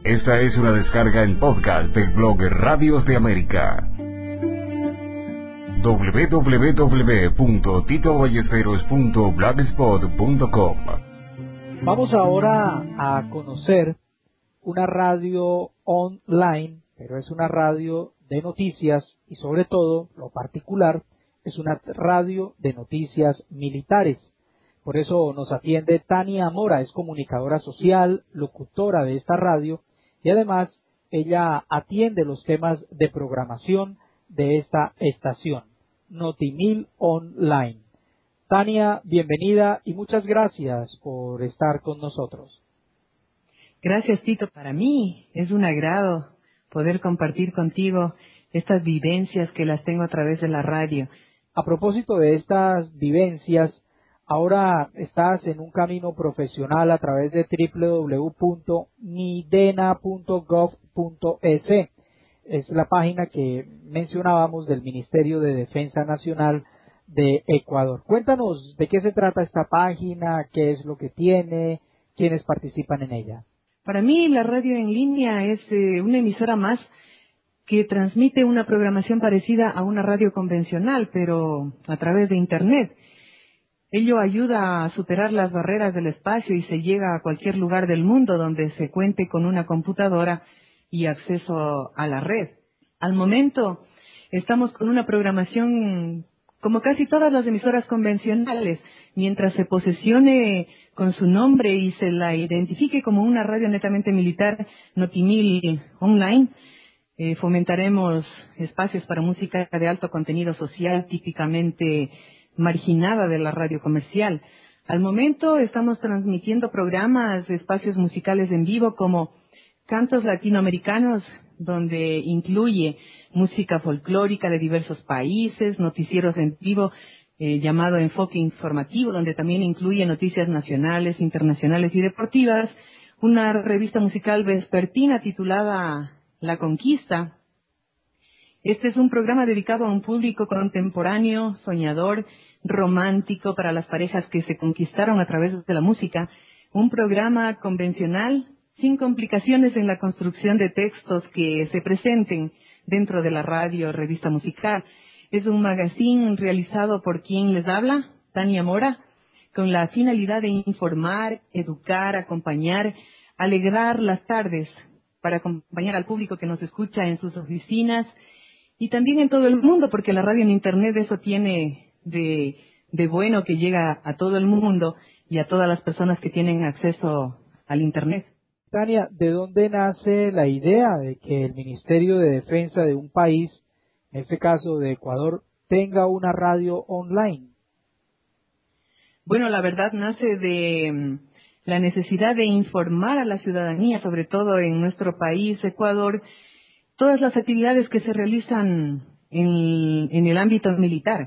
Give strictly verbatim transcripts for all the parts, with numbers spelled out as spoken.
Esta es una descarga en podcast del blog Radios de América. doble u doble u doble u punto tito ballesteros punto blogspot punto com. Vamos ahora a conocer una radio online, pero es una radio de noticias y sobre todo, lo particular, es una radio de noticias militares. Por eso nos atiende Tania Mora, es comunicadora social, locutora de esta radio y además ella atiende los temas de programación de esta estación, Notimil Online. Tania, bienvenida y muchas gracias por estar con nosotros. Gracias, Tito. Para mí es un agrado poder compartir contigo estas vivencias que las tengo a través de la radio. A propósito de estas vivencias, ahora estás en un camino profesional a través de doble u doble u doble u punto midena punto gov punto es. Es la página que mencionábamos del Ministerio de Defensa Nacional de Ecuador. Cuéntanos de qué se trata esta página, qué es lo que tiene, quiénes participan en ella. Para mí la radio en línea es eh, una emisora más que transmite una programación parecida a una radio convencional, pero a través de Internet. Ello ayuda a superar las barreras del espacio y se llega a cualquier lugar del mundo donde se cuente con una computadora y acceso a la red. Al momento estamos con una programación como casi todas las emisoras convencionales, mientras se posesione con su nombre y se la identifique como una radio netamente militar, Notimil Online, eh, fomentaremos espacios para música de alto contenido social típicamente marginada de la radio comercial. Al momento estamos transmitiendo programas, espacios musicales en vivo como Cantos Latinoamericanos, donde incluye música folclórica de diversos países, noticieros en vivo eh, llamado Enfoque Informativo, donde también incluye noticias nacionales, internacionales y deportivas, una revista musical vespertina titulada La Conquista. Este es un programa dedicado a un público contemporáneo, soñador, romántico para las parejas que se conquistaron a través de la música, un programa convencional sin complicaciones en la construcción de textos que se presenten dentro de la radio revista musical. Es un magazine realizado por quien les habla, Tania Mora, con la finalidad de informar, educar, acompañar, alegrar las tardes para acompañar al público que nos escucha en sus oficinas y también en todo el mundo, porque la radio en Internet eso tiene de, de bueno que llega a todo el mundo y a todas las personas que tienen acceso al Internet. Tania, ¿de dónde nace la idea de que el Ministerio de Defensa de un país, en este caso de Ecuador, tenga una radio online? Bueno, la verdad nace de la necesidad de informar a la ciudadanía, sobre todo en nuestro país, Ecuador, todas las actividades que se realizan en, en el ámbito militar,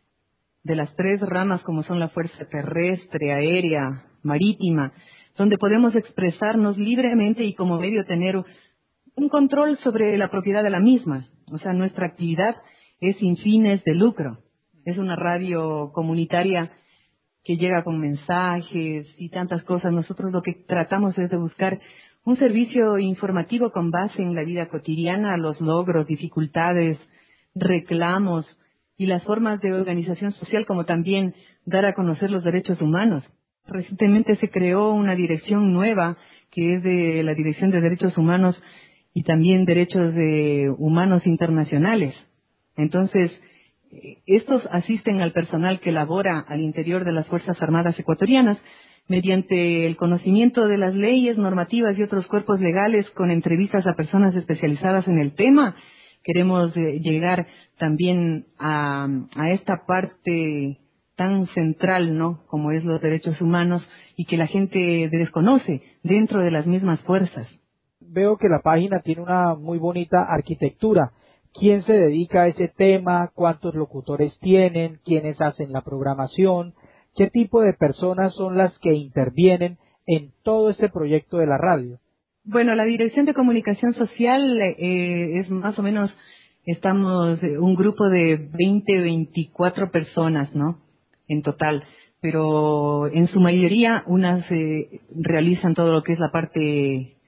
de las tres ramas como son la fuerza terrestre, aérea, marítima, donde podemos expresarnos libremente y como medio tener un control sobre la propiedad de la misma. O sea, nuestra actividad es sin fines de lucro. Es una radio comunitaria que llega con mensajes y tantas cosas. Nosotros lo que tratamos es de buscar un servicio informativo con base en la vida cotidiana, los logros, dificultades, reclamos y las formas de organización social, como también dar a conocer los derechos humanos. Recientemente se creó una dirección nueva que es de la Dirección de Derechos Humanos y también Derechos de Humanos Internacionales. Entonces, estos asisten al personal que labora al interior de las Fuerzas Armadas ecuatorianas mediante el conocimiento de las leyes, normativas y otros cuerpos legales con entrevistas a personas especializadas en el tema. Queremos eh, llegar también a, a esta parte tan central, ¿no?, como es los derechos humanos y que la gente desconoce dentro de las mismas fuerzas. Veo que la página tiene una muy bonita arquitectura. ¿Quién se dedica a ese tema? ¿Cuántos locutores tienen? ¿Quiénes hacen la programación? ¿Qué tipo de personas son las que intervienen en todo este proyecto de la radio? Bueno, la Dirección de Comunicación Social eh, es más o menos, estamos eh, un grupo de veinte, veinticuatro personas, ¿no?, en total, pero en su mayoría unas eh, realizan todo lo que es la parte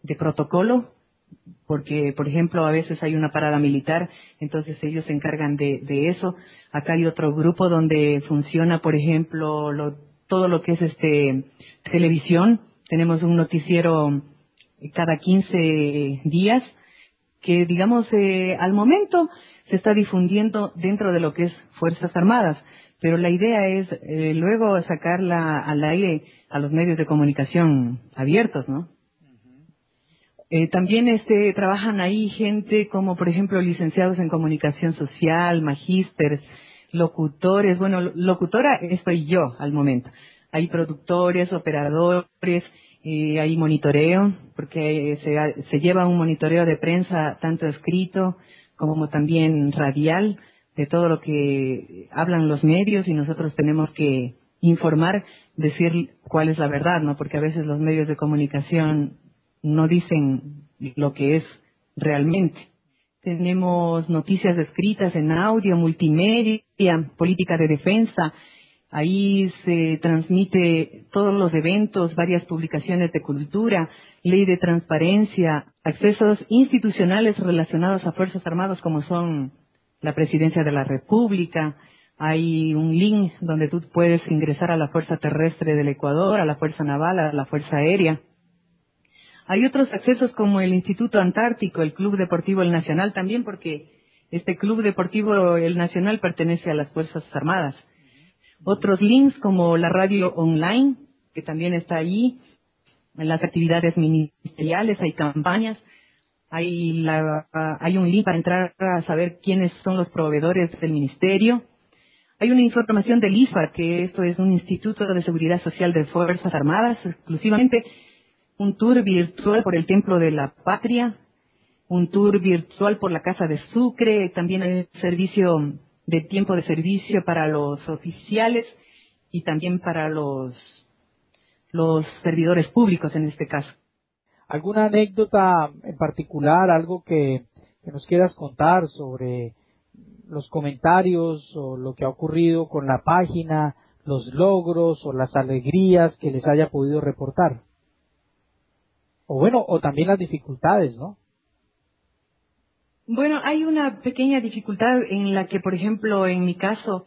de protocolo, porque, por ejemplo, a veces hay una parada militar, entonces ellos se encargan de, de eso. Acá hay otro grupo donde funciona, por ejemplo, lo, todo lo que es este televisión. Tenemos un noticiero cada quince días que, digamos, eh, al momento se está difundiendo dentro de lo que es Fuerzas Armadas, pero la idea es eh, luego sacarla al aire a los medios de comunicación abiertos, ¿no? Eh, también este, trabajan ahí gente como, por ejemplo, licenciados en comunicación social, magísteres, locutores. Bueno, locutora estoy yo al momento. Hay productores, operadores, eh, hay monitoreo, porque se, se lleva un monitoreo de prensa tanto escrito como también radial, de todo lo que hablan los medios, y nosotros tenemos que informar, decir cuál es la verdad, ¿no? Porque a veces los medios de comunicación no dicen lo que es realmente. Tenemos noticias escritas en audio, multimedia, política de defensa. Ahí se transmite todos los eventos, varias publicaciones de cultura, ley de transparencia, accesos institucionales relacionados a Fuerzas Armadas como son la Presidencia de la República. Hay un link donde tú puedes ingresar a la Fuerza Terrestre del Ecuador, a la Fuerza Naval, a la Fuerza Aérea. Hay otros accesos como el Instituto Antártico, el Club Deportivo El Nacional también, porque este Club Deportivo El Nacional pertenece a las Fuerzas Armadas. Otros links como la radio online, que también está allí, en las actividades ministeriales, hay campañas, hay, la, hay un link para entrar a saber quiénes son los proveedores del ministerio. Hay una información del I S F A, que esto es un Instituto de Seguridad Social de Fuerzas Armadas, exclusivamente. Un tour virtual por el Templo de la Patria, un tour virtual por la Casa de Sucre, también hay servicio de tiempo de servicio para los oficiales y también para los, los servidores públicos en este caso. ¿Alguna anécdota en particular, algo que, que nos quieras contar sobre los comentarios o lo que ha ocurrido con la página, los logros o las alegrías que les haya podido reportar? O bueno, o también las dificultades, ¿no? Bueno, hay una pequeña dificultad en la que, por ejemplo, en mi caso,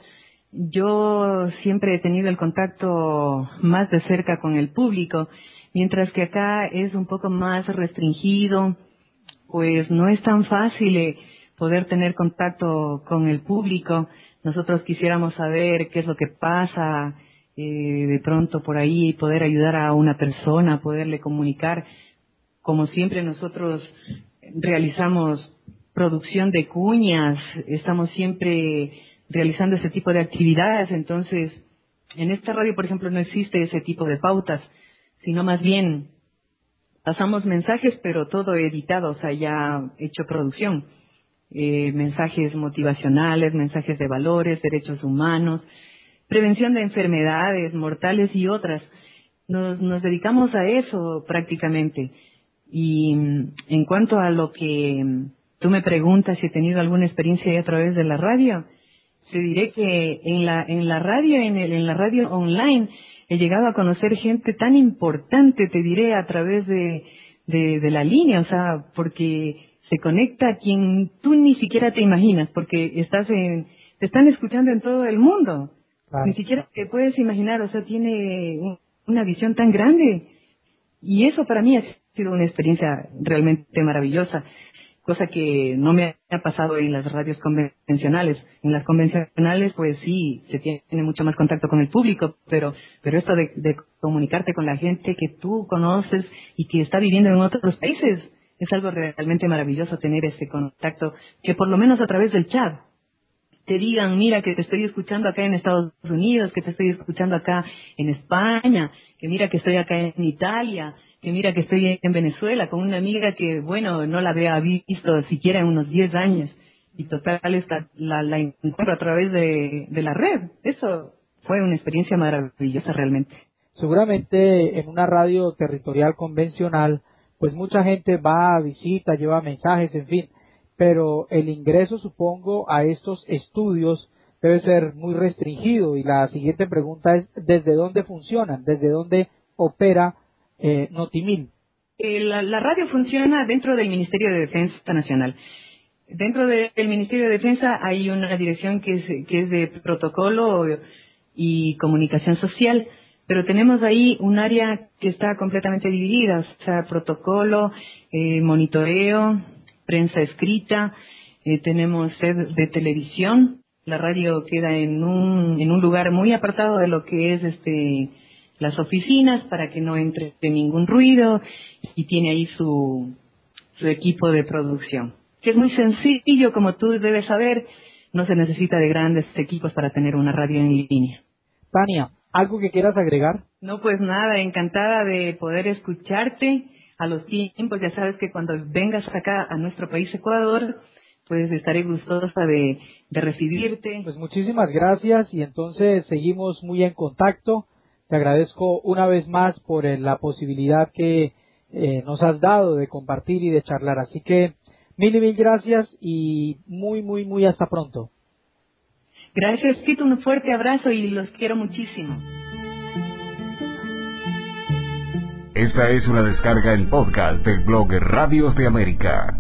yo siempre he tenido el contacto más de cerca con el público, mientras que acá es un poco más restringido, pues no es tan fácil eh, poder tener contacto con el público. Nosotros quisiéramos saber qué es lo que pasa, eh, de pronto por ahí, poder ayudar a una persona, poderle comunicar. Como siempre nosotros realizamos producción de cuñas, estamos siempre realizando ese tipo de actividades, entonces en esta radio, por ejemplo, no existe ese tipo de pautas, sino más bien pasamos mensajes, pero todo editado, o sea, ya hecho producción, eh, mensajes motivacionales, mensajes de valores, derechos humanos, prevención de enfermedades mortales y otras. Nos, nos dedicamos a eso prácticamente. Y en cuanto a lo que tú me preguntas si he tenido alguna experiencia a través de la radio, te diré que en la en la radio en, el, en la radio online he llegado a conocer gente tan importante, te diré, a través de, de, de la línea, o sea, porque se conecta a quien tú ni siquiera te imaginas, porque estás en, te están escuchando en todo el mundo. Claro. Ni siquiera te puedes imaginar, o sea, tiene un, una visión tan grande. Y eso para mí ha sido una experiencia realmente maravillosa, cosa que no me ha pasado en las radios convencionales. En las convencionales, pues sí, se tiene mucho más contacto con el público, pero pero esto de, de comunicarte con la gente que tú conoces y que está viviendo en otros países, es algo realmente maravilloso tener ese contacto, que por lo menos a través del chat te digan, mira que te estoy escuchando acá en Estados Unidos, que te estoy escuchando acá en España, que mira que estoy acá en Italia, que mira que estoy en Venezuela con una amiga que, bueno, no la había visto siquiera en unos diez años. Y total, esta, la, la encuentro a través de, de la red. Eso fue una experiencia maravillosa realmente. Seguramente en una radio territorial convencional, pues mucha gente va, visita, lleva mensajes, en fin, pero el ingreso, supongo, a estos estudios debe ser muy restringido. Y la siguiente pregunta es, ¿desde dónde funcionan? ¿Desde dónde opera eh, Notimil? Eh, la, la radio funciona dentro del Ministerio de Defensa Nacional. Dentro de- del Ministerio de Defensa hay una dirección que es, que es de protocolo y comunicación social, pero tenemos ahí un área que está completamente dividida, o sea, protocolo, eh, monitoreo, prensa escrita, eh, tenemos sed de televisión. La radio queda en un, en un lugar muy apartado de lo que es este las oficinas para que no entre ningún ruido y tiene ahí su, su equipo de producción, que es muy sencillo, como tú debes saber, no se necesita de grandes equipos para tener una radio en línea. Tania, ¿algo que quieras agregar? No, pues nada, encantada de poder escucharte a los tiempos. Ya sabes que cuando vengas acá a nuestro país, Ecuador, pues estaré gustosa de, de recibirte. Pues muchísimas gracias y entonces seguimos muy en contacto. Te agradezco una vez más por eh, la posibilidad que eh, nos has dado de compartir y de charlar. Así que mil y mil gracias y muy, muy, muy hasta pronto. Gracias, Tito, un fuerte abrazo y los quiero muchísimo. Esta es una descarga en podcast del blog Radios de América.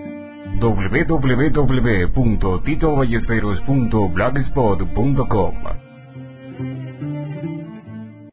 doble u doble u doble u punto tito ballesteros punto blogspot punto com